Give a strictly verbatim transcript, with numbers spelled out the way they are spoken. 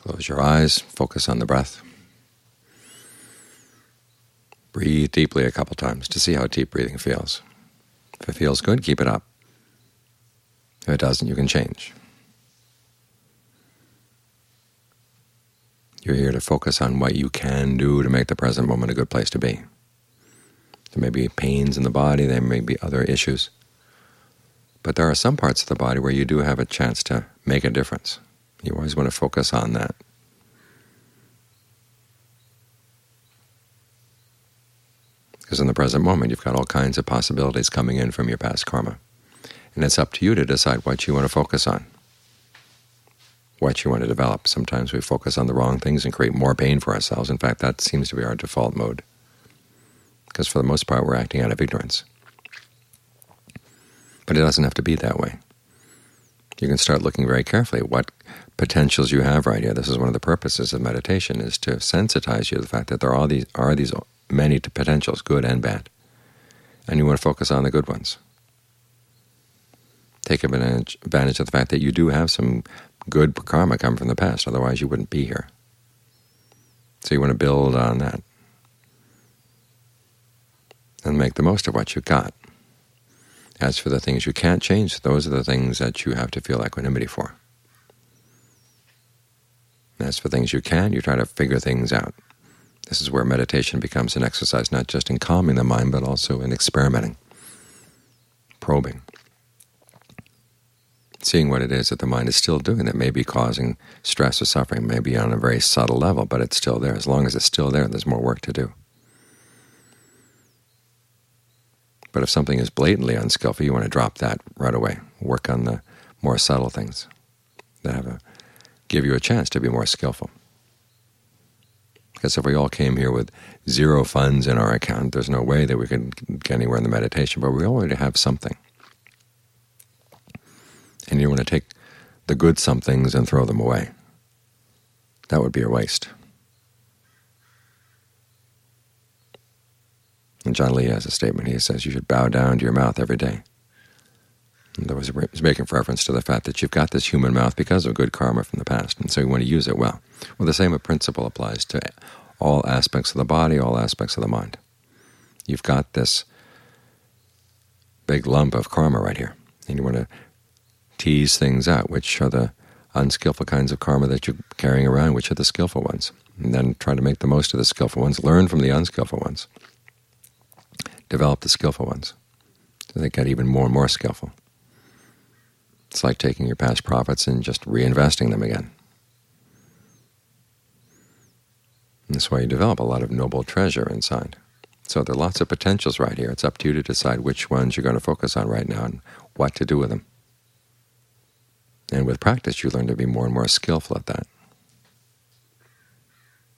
Close your eyes, focus on the breath. Breathe deeply a couple times to see how deep breathing feels. If it feels good, keep it up. If it doesn't, you can change. You're here to focus on what you can do to make the present moment a good place to be. There may be pains in the body, there may be other issues, but there are some parts of the body where you do have a chance to make a difference. You always want to focus on that. Because in the present moment, you've got all kinds of possibilities coming in from your past karma. And it's up to you to decide what you want to focus on, what you want to develop. Sometimes we focus on the wrong things and create more pain for ourselves. In fact, that seems to be our default mode, because for the most part we're acting out of ignorance. But it doesn't have to be that way. You can start looking very carefully at what potentials you have right here. This is one of the purposes of meditation, is to sensitize you to the fact that there are these, are these many potentials, good and bad, and you want to focus on the good ones. Take advantage, advantage of the fact that you do have some good karma come from the past, otherwise you wouldn't be here. So you want to build on that and make the most of what you got. As for the things you can't change, those are the things that you have to feel equanimity for. As for things you can, you try to figure things out. This is where meditation becomes an exercise not just in calming the mind, but also in experimenting, probing, seeing what it is that the mind is still doing that may be causing stress or suffering, maybe on a very subtle level, but it's still there. As long as it's still there, there's more work to do. But if something is blatantly unskillful, you want to drop that right away. Work on the more subtle things that have a, give you a chance to be more skillful. Because if we all came here with zero funds in our account, there's no way that we could get anywhere in the meditation, but we already have something. And you want to take the good somethings and throw them away. That would be a waste. And John Lee has a statement. He says you should bow down to your mouth every day. And there was he's making reference to the fact that you've got this human mouth because of good karma from the past, and so you want to use it well. Well, the same principle applies to all aspects of the body, all aspects of the mind. You've got this big lump of karma right here, and you want to tease things out. Which are the unskillful kinds of karma that you're carrying around? Which are the skillful ones? And then try to make the most of the skillful ones. Learn from the unskillful ones. Develop the skillful ones so they get even more and more skillful. It's like taking your past profits and just reinvesting them again. And that's why you develop a lot of noble treasure inside. So there are lots of potentials right here. It's up to you to decide which ones you're going to focus on right now and what to do with them. And with practice, you learn to be more and more skillful at that.